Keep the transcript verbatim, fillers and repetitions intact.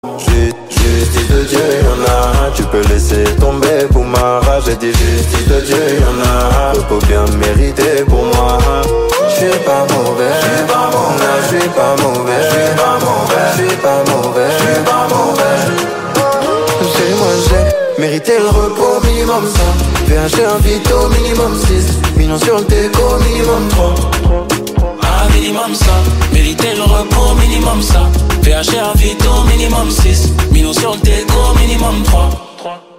Ju- Justice de Dieu, y'en a. Tu peux laisser tomber pour ma rage. J'ai dit justice de Dieu, y'en a. Repos bien mérité pour moi. J'suis pas mauvais, j'suis pas mauvais, j'suis pas mauvais, j'suis pas mauvais, j'suis pas mauvais, j'suis pas mauvais. J'ai moi j'ai mérité le repos minimum ça. V H un vito minimum six. Millions sur le déco minimum trois. Ah minimum ça, mériter le repos minimum ça. V H un vito minimum six. Millions sur le déco minimum trois.